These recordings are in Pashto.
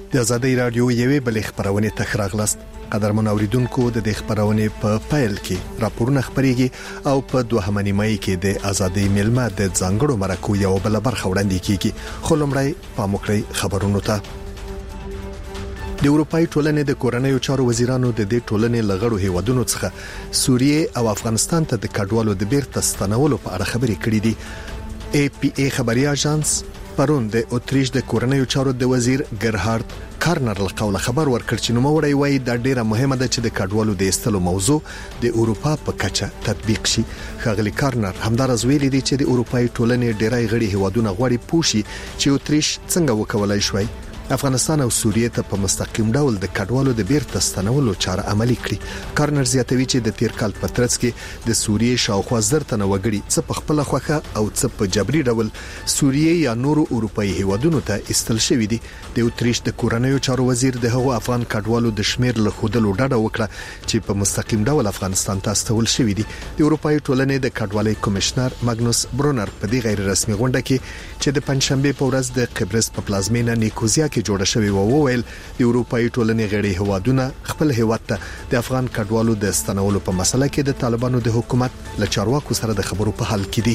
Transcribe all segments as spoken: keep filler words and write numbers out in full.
د آزادۍ رادیو یوې بلې خبرونه تخراغلاست. قدرمن اوریدونکو د دې خبرونه په پایل کې راپورونه خبريږي او په دوهمه نیمه کې د آزادۍ ملما د ځانګړو مرکو یو بل برخه وړاندې کیږي. خو لمړی پاموکړی خبرونو ته. د اروپای ټولنې د کورنیو چارو وزیرانو د دې ټولنې لغړو هیوادونو څخه سوریه او افغانستان ته د کډوالو د بیرته ستنولو په اړه خبرې کړې دي. ای پی ای خبري اژانس پرون د اتریش د کورنیو چارو د وزیر ګرهارد کارنر له قوله خبر ورکړ چې نو وړي وای د ډیره مهمه ده چې د کډوالو د استلو موضوع د اروپا په کچه تطبیق شي. خغلی کارنر همدارز ویلي دي چې د اروپای ټولنې ډیرای غړي هیوادونه غواړي پوښي چې اتریش څنګه وکولای شوی افغانستان او سوریه ته په مستقیم ډول د کډوالو د بیرته ستنولو چاره عملی کړي. کارنر زیاتوي چې د تیر کال په ترڅ کې د سوریه شاوخوا زر تنه وګړي څه په خپل خوخه او څه په جبري ډول سوریه یا نورو اروپאי هیوادونو ته استل شوی دي. د اتریش د کورنیو چارو وزیر د هغو افغان کډوالو د شمیر له خودلو ډډه وکړه چې په مستقیم ډول افغانستان ته استول شوی دي. د اروپאי ټولنې د کډوالۍ کمشنر ماګنوس برونر په دې غیر رسمي غونډه کې چې د پنځشنبه په ورځ د قبرس په پلازمینه نیکوزیا کې جوړه شوی و وویل د اروپאי ټولنې غړي هوادونه خپل هیواد ته د افغان کډوالو د استنولو په مسله کې د طالبانو د حکومت له چارواکو سره د خبرو په حال کې دي.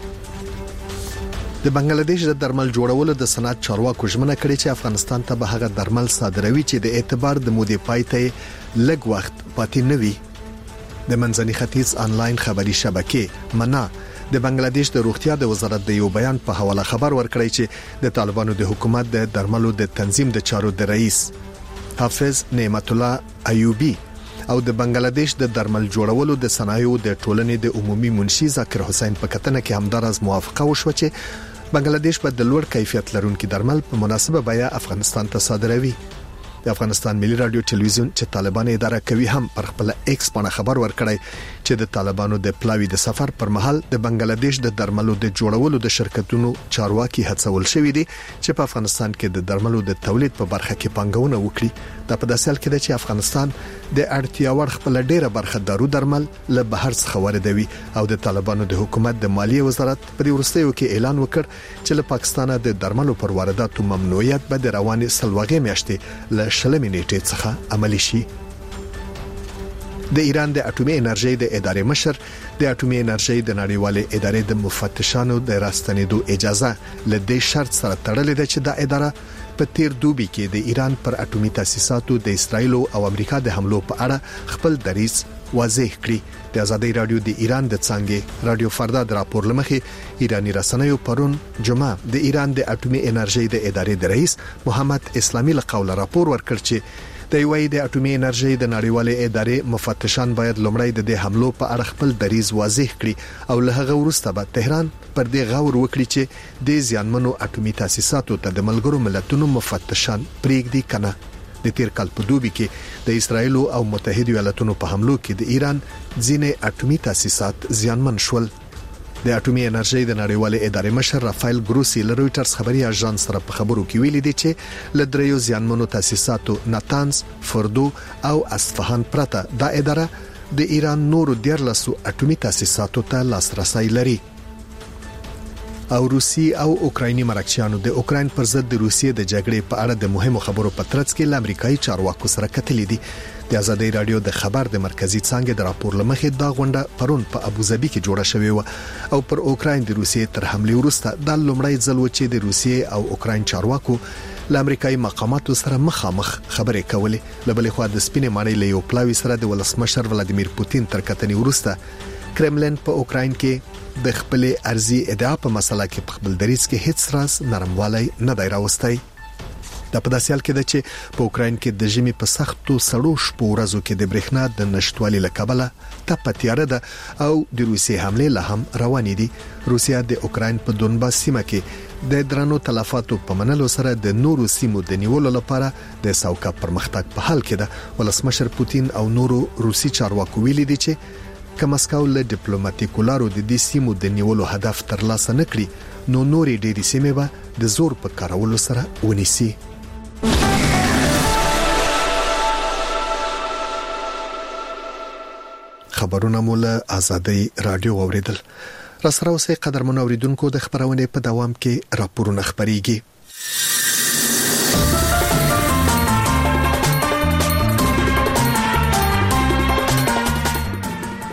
د بنگلاديش د درمل جوړولو د صنعت چارواکو ژمنه کړې چې افغانستان ته به هغه درمل صادروي چې د اعتبار د مودې پای ته لږ وخت پاتې نه وي. د منځني ختیځ آنلاین خبري شبکې منا د بنگلاديش د روغتیا د وزارت د یو بیان په حواله خبر ورکړی چې د طالبانو د حکومت د درملو د تنظیم د چارو د رئیس حافظ نعمت الله ایوبی او د بنگلاديش د درمل جوړولو د صنایعو د ټولنې د عمومي منشي ذکر حسین په کتنه کې همدارز موافقه وشوه چې بنگلاديش په د لوړ کیفیت لرونکي درمل په مناسبه بیه افغانستان ته صادروي. د افغانستان ملي رادیو ټلویزیون چې طالبان اداره کوي هم پر خپل ایکس باندې خبر ورکړی چې د طالبانو د پلاوی د سفر پر مهال د بنگلاديش د درملو د جوړولو د شرکتونو چارواکي هڅول شوې دي چې په افغانستان کې د درملو د تولید په برخه کې پنګونه وکړي. دا په داسې حال کې ده چې افغانستان د اړتیا وړ خپل ډیره برخه دارو درمل له بهر څخه واردوي او د طالبانو د حکومت د مالیه وزارت په دې ورستیو کې اعلان وکړ چې له پاکستانه د درملو پر وارداتو ممنوعیت به د روانې سلوغې میاشتې له شلمې نیټې څخه عملی شي. د ایران د اټومي انرژي د ادارې مشر د اټومي انرژي د نړیوالې ادارې د مفتشانو د راستنېدو اجازه له دې شرط سره تړلې ده چې د اداره په تیر دوبي کې د ایران پر اټومي تاسیساتو د اسرایل او امریکا د حملو په اړه خپل دریځ واضح کړي. د آزادۍ رادیو د ایران د څنګه رادیو فردا د راپور لمخې ایرانی رسنیو پرون جمعه د ایران د اټومي انرژي د ادارې د رئیس محمد اسلامي له قوله راپور ورکړ چې د یوې د اټومي انرژي د نړیوالې ادارې مفتشان باید لومړی د دې حملو په اړه خپل دریځ واضح کړي او له هغه وروسته به تهران پر دې غور وکړي چې د ځانمنو اټومي تاسیساتو ته د ملګرو ملتونو مفتشان پریږدي کنه. د تیر کال په دوبي کې د اسرایل او متحده ایالاتونو په حملو کې د ایران ځینې اټومي تاسیسات ځانمن شول. د اټومي انرژي د نړیوالې ادارې مشر رافایل ګروسی له رويټرز خبري اژانس سره په خبرو کې ویلي دي چې له دریو ځانمنو تاسیساتو ناتانز، فردو او اصفهان پرته د اداره د ایران نورو دیرلسو اټومي تاسیساتو ته لاسرسي لري. او روسي او اوکرایني مرکچیانو د اوکراین پر ضد د روسیې د جګړې په اړه د مهمو خبرو په ترڅ کې امریکایي چارواکو سره کتلې دي. د آزادۍ رادیو د خبر د مرکزی څنګه د راپور لمخې دا غونډه پرون په ابوظبي کې جوړه شوې و او پر اوکراین د روسیې تر حمله وروسته د لومړی ځل و چې د روسیې او اوکراین چارواکو له امریکایي مقاماتو سره مخامخ خبرې کولې. له بلې خوا د سپینې ماڼۍ له یو پلاوی سره د ولسمشر ولادیمیر پوتین تر کتنې وروسته کرملین په اوکراین کې د خپل ارزي ادعا په مسله کې په خپل دریځ کې هیڅ راز نرموالی نه دی راوستی. د په داسې حال کې ده چې په اوکراین کې د ژمي په سختو سړو شپو ورځو کې د برېښنا د نشټوالي له کبله تپه تیاره ده او د روسیې حمله له هم روانې دي. روسیا د اوکراین په دونباس سیمه کې د درنو تلفاتو په منلو سره د نورو سیمو د نیولو لپاره د سوکا پرمختګ په حال کې ده. ولسمشر پوتین او نورو روسي چارواکو ویلي دي چې که مسکو له ډیپلوماټیکو لارو د دې سیمو د نیولو هدف ترلاسه نکړي نو نورې ډېری سیمې به د زور په کارولو سره ونیسي. خبرونه مول آزادۍ رادیو اوریدل. را سره اوسې قدرمن اوریدونکو د خبرونه په دوام کې راپورونه خبريږي.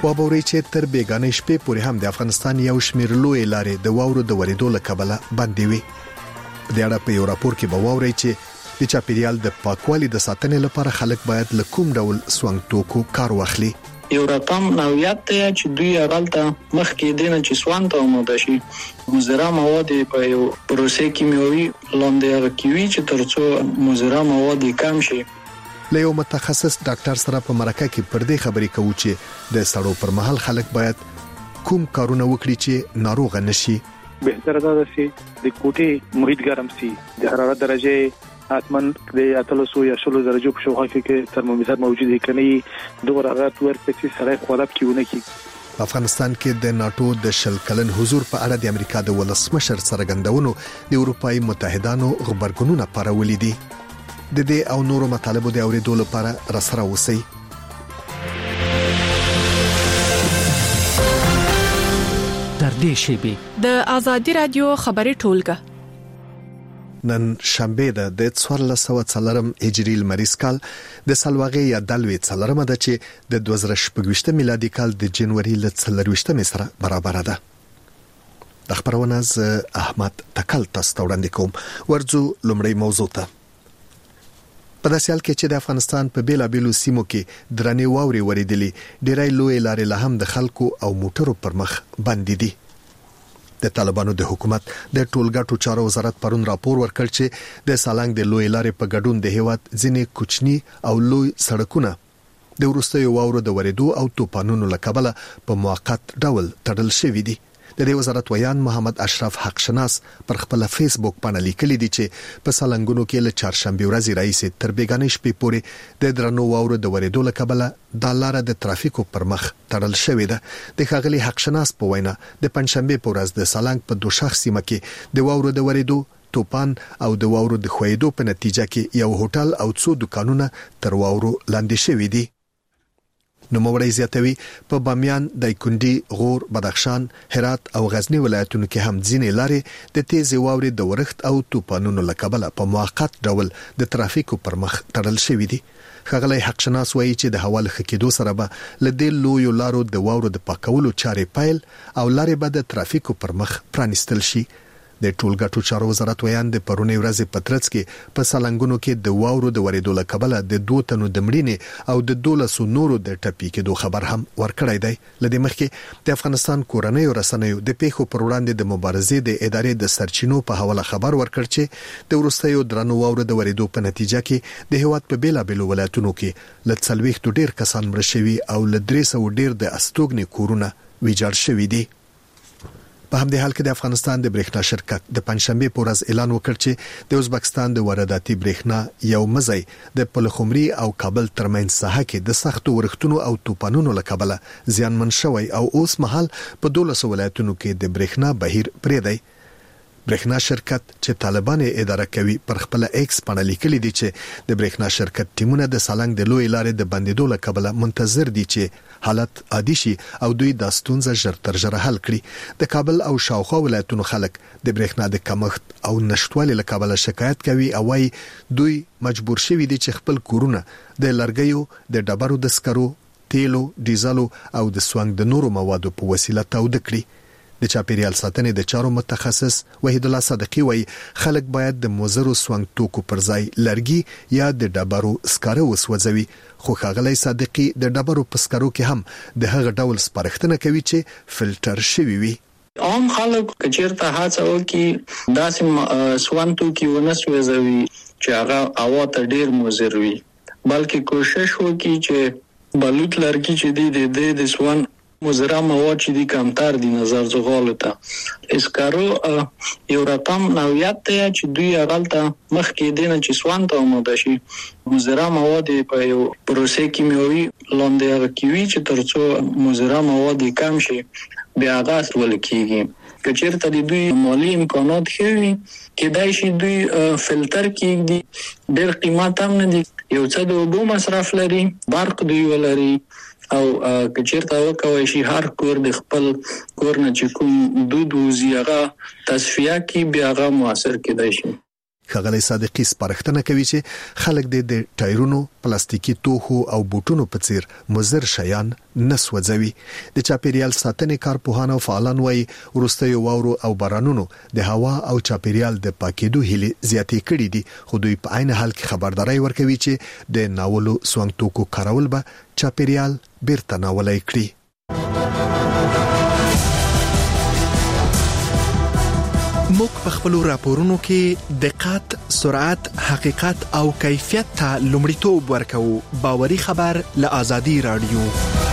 وابوري چې تر بیګانې شپې پورې هم د افغانستان یو شمېر لوی لارې د واورو د ورېدو له کبله بندې وي. د اړه په یو راپور کې به واوري چې د چاپیریال د پاکوالي د ساتنې لپاره خلک باید له کوم ډول سونګ توکو کار واخلي. یو رقم نوعیت ته چې دوی اغلطه مخکې دینه چې سوان ته آماده شي مضره مواد په یو پروسې کیمیاوي لاندې راکوي چې ترڅو مضره مواد کم شي. له یو متخصص ډاکټر سره په مرکه کې پر دې خبرې کوو چې د سړو پر مهال خلک باید کوم کارونه وکړي چې ناروغ نشي. بهتره ده چې د کوټې محیط ګرم شي، د حرارت درجه حتمن د اتلسو یا شلو درجو په شاوخوا کې ترمومتر موجود دی کني دوه رغات ورته چې سره خلاب کیونه کی. افغانستان کې د ناتو د شل کلن حضور په اړه د امریکا د ولسمشر څرګندونو د اروپאי متحدانو خبرګونونه پارولې دي. د دې او نورو مطالبو د اوریدو لپاره راسره اوسئ. در دې شیبه د ازادي رادیو خبري ټولګه نن شنبه ده د څوارلس سوه څلورم هجري لمریز کال د سلواغې یا دلوي څلورمه ده چې د دوه زره شپږ میلادي کال د جنوري ل څلرويشتمه سره برابر ده. د خبرونه ز احمد تکل تاسو ته وړاندې کوم. ورځو لومړی موضوع ته. په داسې حال کې چې د افغانستان په بیلابېلو سیمو کې درنې واوري وریدلې ډېرای لوی لارې له هم د خلکو او موټرو پر مخ بندې دي. د طالبانو د حکومت د ټولګټو چارو وزارت پرون راپور ورکړ چې د سالنګ د لوی لارې په ګډون د هیواد ځینې کوچني او لوی سړکونه د وروستیو واورو د ورېدو او توپانونو له کبله په موقت ډول تړل شوي دي. د دې وزارت ویان محمد اشرف حق شناس پر خپل فیسبوک باندې لیکلي دي چې په سالنګونو کې له چهارشنبه ورځې راځي تر بیګانې شپې پورې د درنو واورو د ورېدو له کبله د لار د ترافیکو پر مخ تړل شوې ده. د ښاغلي حق شناس په وینا د پنځشنبه په ورځ د سالنګ په دوشاخ سیمه کې د واورو د ورېدو توپان او د واورو د خوېدو په نتیجه کې یو هوټل او څو دکانونه تر واورو لاندې شوي دي. نو موري زیاتوي په بامیان، دایکنډي، غور، بدخشان، هرات او غزنی ولایتونو کې هم ځینې لارې د تیز واوري د ورښت او توپانونو له کبله په موقت ډول د ترافیکو پر مخ تړل شوي دي. ښاغلی حق شناس وایي چې د هوا له ښه کېدو سره به له دې لویو لارو د واورو د پاکولو چارې پیل او لارې به د ترافیکو پر مخ پرانیستل شي. د ټولګټو چارو وزارت ویان د پرونی ورځې په ترڅ کې په سالنګونو کې د واورو د ورېدو له کبله د دوه تنو د مړینې او د دولسو نورو د ټپي کېدو خبر هم ورکړی دی. لدې مخکې د افغانستان کورنۍ رسنیو د پیښو پر وړاندې د مبارزې د ادارې د سرچینو په حواله خبر ورکړ چې د وروستیو درنو واورو د ورېدو په نتیجه کې د هیواد په بیلابېلو ولایتونو کې له څلوېښتو ډېر کسان مړه شوي او له درې سوه ډېر د استوګنې کورونه ویجاړ شوي دي. په همدې حال کې د افغانستان د برېښنا شرکت د پنځشنبه په ورځ اعلان وکړ چې د ازبکستان د وارداتي برېښنا یو مزي د پلخمري او کابل ترمنځ ساحه کې د سختو ورښتونو او توپانونو له کبله زیانمن شوی او اوس مهال په دولسو ولایتونو کې د برېښنا بهیر پرې دی. برېښنا شرکت چې طالبان اداره کوي پر خپل ایکس باندې لیکلي دي چې د برېښنا شرکت ټیمونه د سالنګ د لوی لارې د بندیدو له کبله منتظر دي چې حالت عادي شي او دوی د ستونزې ژر تر ژره حل کړي. د کابل او شاوخوا ولایتونو خلک د برېښنا د کمښت او نشټوالي له کبله شکایت کوي او وايي دوی مجبور شوي دي چې خپل کورونه د لرګیو، د ډبرو د سکرو، تیلو، ډیزلو او د سوانګ د نورو موادو په وسیله تاوده کړي. د چاپیریال ساتنې د چارو متخصص وحید الله صدقي وایي خلک باید د مضرو سوانګ توکو پر ځای لرګي یا د ډبرو سکاره وسوځوي. خو ښاغلی صدقي د ډبرو په سکرو کې هم د هغه ډول سپارښتنه کوي چې فلټر شوي وي. عام خلک کچیرته هڅه وکړي داسې سوانګ توکي ونه سوځوي چې هغه هوا ته ډیر مضر وي، بلکې کوشش وکړي چې بلوط لرګي چې دی د د سوانګ مضره مواد چې دي کمتر دي نظر زغالو ته. اسکارو یو رقم نوعیت ته چې دوی اغلطه مخکې دینه چې سوان ته آماده شي مضره مواد په یو پروسې کیمیاوي لاندې راکوي چې ترڅو مضره مواد کم شي بیا هغه استول کیږي. کچیرته د دوی مالی امکانات ښه وي کېدای شي دوی فلټر کیږي، ډېر قیمت هم نه دي، یو څه د اوبو مصرف لري، برق دوی ولري او کچیرته وکوي شي هر کور د خپل کور نه چې کوم دود وزي هغه تصفیه کی بیا هغه موثر کېدای شي. خغلی صادقی سپارښتنه کوي چې خلک د ټایرونو، پلاستیکي توخو او بوټونو په څیر مضر شیان نسوځوي. د چاپیریال ساتنې کارپوهان او فعالان وايي ورستیو واورو او بارانونو د هوا او چاپیریال د پاکېدو هلې زیاتې کړې دي، خو دوی په عین حال کې خبرداري ورکوي چې د ناولو سونګ توکو کارول به چاپیریال بیرته ناولای کړي. موږ په خپل راپورونو کې دقت، سرعت، حقیقت او کیفیت ته لومړیتوب ورکوو. باوري خبر له آزادي رادیو.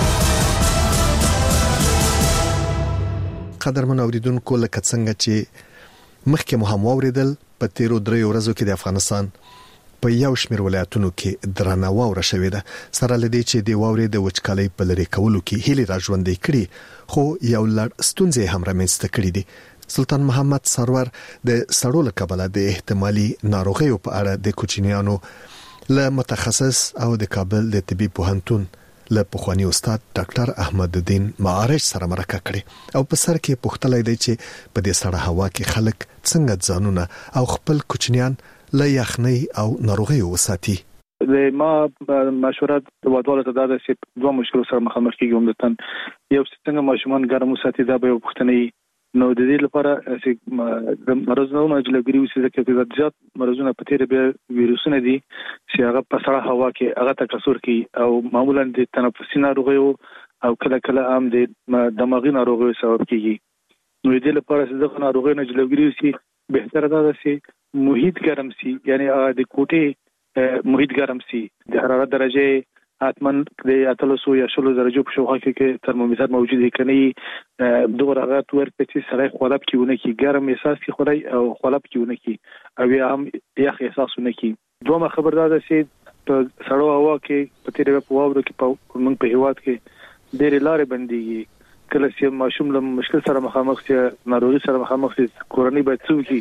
قدرمن اوریدونکو، لکه څنګه چې مخکې مو هم واوریدل، په تیرو درې ورځو کې د افغانستان په یو شمېر ولایتونو کې درنه واوره شوې ده. سره لدې چې د واورې د وچکالۍ په لری کولو کې هلې راژوندې کړي، خو یو لړ ستونزې هم رامنځته کړي دي. سلطان محمد سرور د سړو له کبله د احتمالي ناروغیو په اړه د کوچنیانو له متخصص او د کابل د طبي پوهنتون له پخوانی استاد ډاکټر احمد الدین معارج سره مرکه کړې او په سر کې پوښتلای دی چې په دې سړه هوا کې خلک څنګه ځانونه او خپل کوچنیان له یخنۍ او ناروغیو وساتي. د ما مشوره د وادواله ته دا چې دوه مشکل سره مخامخ کیږم. دتن یو څنګه ماشومان ګرم وساتي، دا به پوښتنه نو د دې لپاره چې د مرزونو جلګری وسې چې زیات مرزونه په تیر به ویروسونه دي چې هغه په سړه هوا کې هغه تکثر کوي او معمولا د تنفسي ناروغیو او کله کله هم د دماغي ناروغیو سبب کیږي. نو د دې لپاره چې د ناروغیو جلګری وسې بهتره ده چې محیط ګرم سي، یعنی د کوټې محیط ګرم سي، د حرارت درجه حتمن د اتلسو یا شلو درجو په شاوخوا کې ترمومتر موجود دی، کني دغه رغات ورته چې سره خلاب کیونه کی ګرم احساس کی خوري او خلاب کیونه کی او یا هم یخ احساسونه کی. دومره خبردار ده چې په سړو هوا کې په تیر په واورو کې په موږ په هواد کې ډېر لارې بنديږي. کله چې ماشوم له مشکل سره مخامخ شي، ناروغي سره مخامخ شي، کورنۍ باید څوکي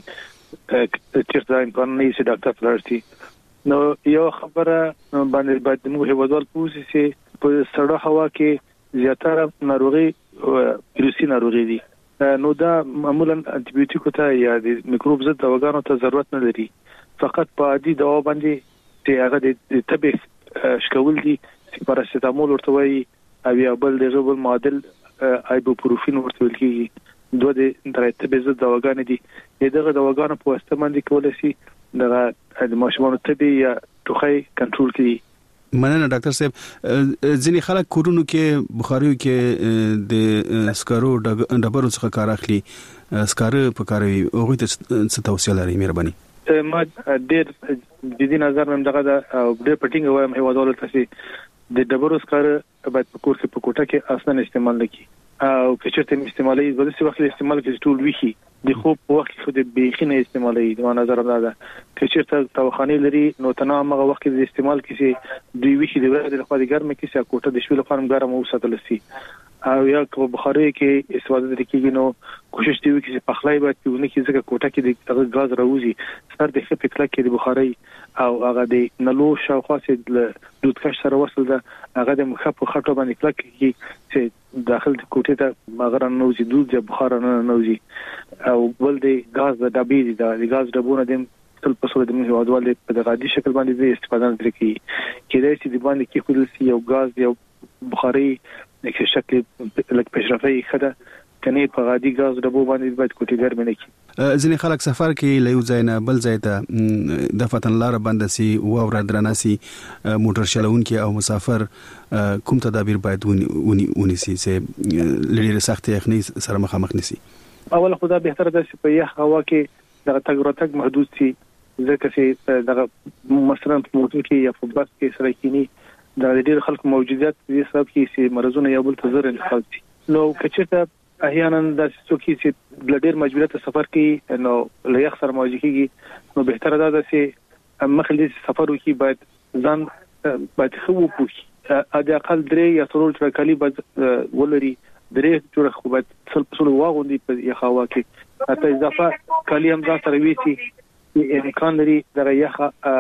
چې امکان نه شي ډاکټر فلرتي. نو یو خبره باندې باید موږ هیوادوال پوښتنه چې په سړه هوا کې زیاتره ناروغي ویروسي ناروغي دي. نو دا معمولا انټي بیوټیکو ته یا د میکروب ضد دواګانو ته ضرورت نه لري، فقط په عادي دوا باندې چې هغه د طبي شکول دي چې پاراسټامول ورته وایي او یا بل د غبل معادل ایبوپروفین ورته ویل کیږي. دوه د طبي ضد دواګانې دي. دغه دواګانو په واسطه باندې کولای شي دغه د ماشومانو طبي یا ټوخی کنټرول کړي. مننه ډاکټر صاحب. ځینې خلک کورونو کې بخاریو کې د سکارو ډبرو څخه کار اخلي، سکاره په کاروي، هغه ته څه توصیه لري؟ مهرباني. ما ډېر جدي نظر مې دغه او ډېر پټینګ وایم هیوادوالو ته چې د ډبرو سکاره باید په کور کې په کوټه کې اصلا استعمال نکړي او که چېرته استعمالي د څه وخت استعمال کې ټول ویخي د خوب په وخت کې د بیخینه استعمالي د نظر دا ده که چېرته توخاني لري نو تنه هغه وخت کې د استعمال کې دوی ویخي د ورځې لپاره د ګرمه کې چې کوټه د شپې لپاره ګرم وساتل شي او یا په بخاري کې استفاده کیږي. نو کوشش دی چې پخلای باید په ونه کې ځکه کوټه کې د غاز راوځي سر د خپل کله کې د بخاري او هغه د نلو شاوخوا چې د دودکش سره وصل ده هغه د مخ په خټو باندې کله کې چې داخل د کوټه ته مغرن نوځي دود یا بخار نه نوځي او بل د غاز د ډبې د غاز ډبونه د تل په صورت د هوادوال په غادي شکل باندې استفاده نه کوي کېدای شي د باندې کې خپل یو غاز یو بخاري د شکل لک پېشرفي خده کني په غادي غاز ډبو باندې باید کوټه ګرمه نه کی. ځینې خلک سفر کې له یو ځای نه بل ځای ته د فتن لار بند سي او ور درناسي موټر چلونکي او مسافر کوم تدابیر باید ونی ونی سي چې لري سخت یخني سره مخامخ نشي؟ اول خدا به تر د په یخ هوا کې د تګ راتګ محدود سي ځکه چې د مثلا په موټر کې یا په بس کې سره کینی د ډېر خلکو موجودیت د سبب کې چې مرزونه یو بل ته زر انتقال شي. نو کچته احیانا د څوکي چې د ډېر مجبوریت سفر کې نو له یخ سره مواجه کیږي نو بهتره ده چې مخکې سفر وکړي باید ځان باید خو وپوښي ا د اقل درې یا څلور ټرکالي باید ولري درې جوړه خو باید څل په څل واغوندي په یخ هوا کې حتی اضافه کالی هم ځان سره ویسي امکان لري دغه یخ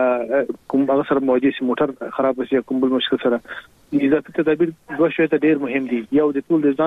کوم هغه سره مواجه شي موټر خراب شي کوم بل مشکل سره اضافي تدابیر دوه شی ته ډیر مهم دي. یو د ټول د